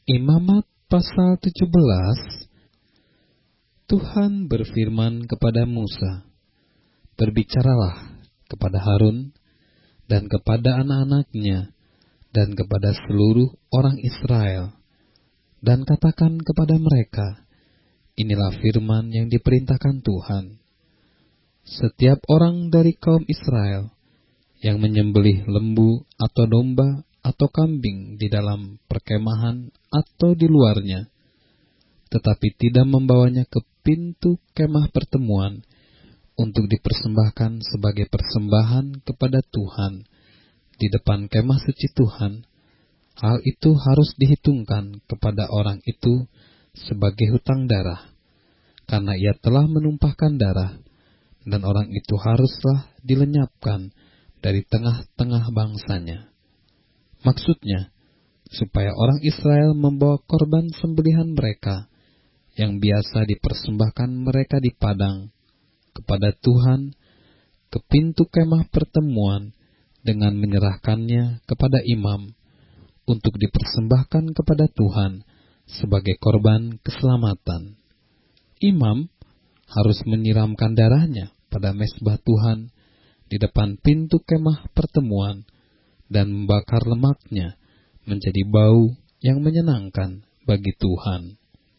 Imamat pasal 17. Tuhan berfirman kepada Musa, "Berbicaralah kepada Harun dan kepada anak-anaknya dan kepada seluruh orang Israel, dan katakan kepada mereka, inilah firman yang diperintahkan Tuhan. Setiap orang dari kaum Israel yang menyembelih lembu atau domba atau kambing di dalam perkemahan atau di luarnya, tetapi tidak membawanya ke pintu kemah pertemuan untuk dipersembahkan sebagai persembahan kepada Tuhan di depan kemah suci Tuhan, hal itu harus dihitungkan kepada orang itu sebagai hutang darah, karena ia telah menumpahkan darah, dan orang itu haruslah dilenyapkan dari tengah-tengah bangsanya." Maksudnya, supaya orang Israel membawa korban sembelihan mereka yang biasa dipersembahkan mereka di padang kepada Tuhan ke pintu kemah pertemuan dengan menyerahkannya kepada imam untuk dipersembahkan kepada Tuhan sebagai korban keselamatan. Imam harus menyiramkan darahnya pada mezbah Tuhan di depan pintu kemah pertemuan dan membakar lemaknya menjadi bau yang menyenangkan bagi Tuhan.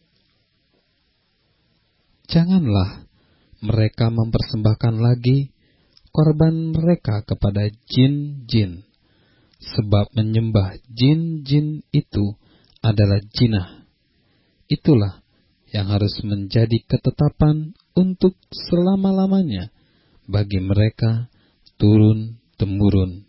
Janganlah mereka mempersembahkan lagi korban mereka kepada jin-jin, sebab menyembah jin-jin itu adalah jinah. Itulah yang harus menjadi ketetapan untuk selama-lamanya bagi mereka turun-temurun.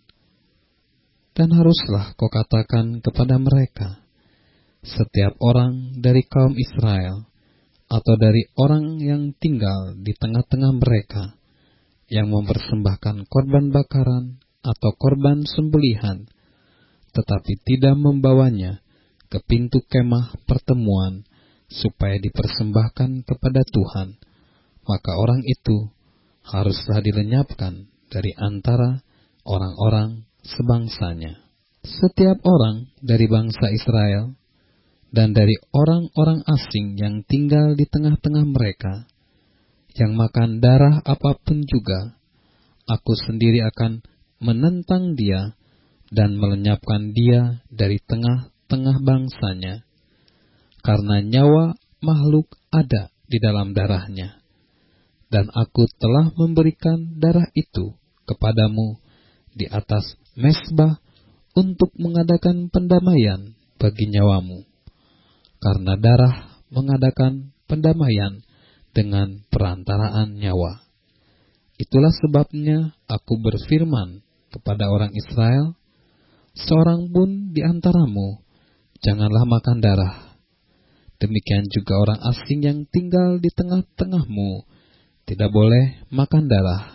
Dan haruslah kau katakan kepada mereka, setiap orang dari kaum Israel atau dari orang yang tinggal di tengah-tengah mereka yang mempersembahkan korban bakaran atau korban sembelihan, tetapi tidak membawanya ke pintu kemah pertemuan supaya dipersembahkan kepada Tuhan, maka orang itu haruslah dilenyapkan dari antara orang-orang sebangsanya. Setiap orang dari bangsa Israel dan dari orang-orang asing yang tinggal di tengah-tengah mereka, yang makan darah apapun juga, aku sendiri akan menentang dia dan melenyapkan dia dari tengah-tengah bangsanya, karena nyawa makhluk ada di dalam darahnya. Dan aku telah memberikan darah itu kepadamu di atas mezbah untuk mengadakan pendamaian bagi nyawamu, karena darah mengadakan pendamaian dengan perantaraan nyawa. Itulah sebabnya aku berfirman kepada orang Israel, seorang pun di antaramu janganlah makan darah. Demikian juga orang asing yang tinggal di tengah-tengahmu tidak boleh makan darah.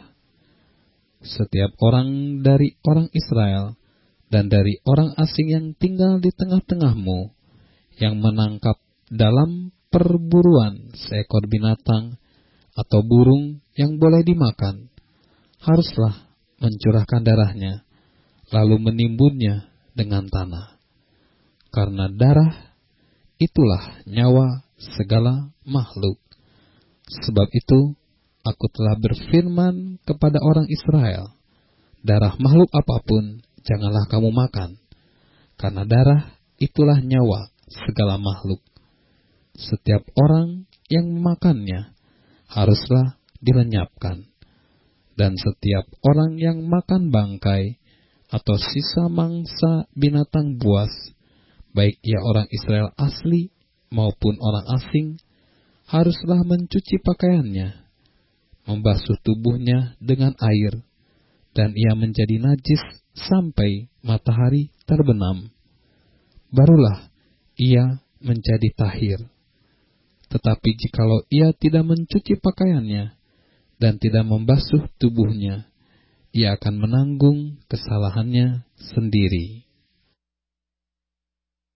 Setiap orang dari orang Israel dan dari orang asing yang tinggal di tengah-tengahmu yang menangkap dalam perburuan seekor binatang atau burung yang boleh dimakan, haruslah mencurahkan darahnya, lalu menimbunnya dengan tanah. Karena darah itulah nyawa segala makhluk. Sebab itu, aku telah berfirman kepada orang Israel, darah makhluk apapun janganlah kamu makan, karena darah itulah nyawa segala makhluk. Setiap orang yang memakannya haruslah dilenyapkan, dan setiap orang yang makan bangkai atau sisa mangsa binatang buas, baik ia orang Israel asli maupun orang asing, haruslah mencuci pakaiannya, membasuh tubuhnya dengan air, dan ia menjadi najis sampai matahari terbenam. Barulah ia menjadi tahir. Tetapi jikalau ia tidak mencuci pakaiannya dan tidak membasuh tubuhnya, ia akan menanggung kesalahannya sendiri.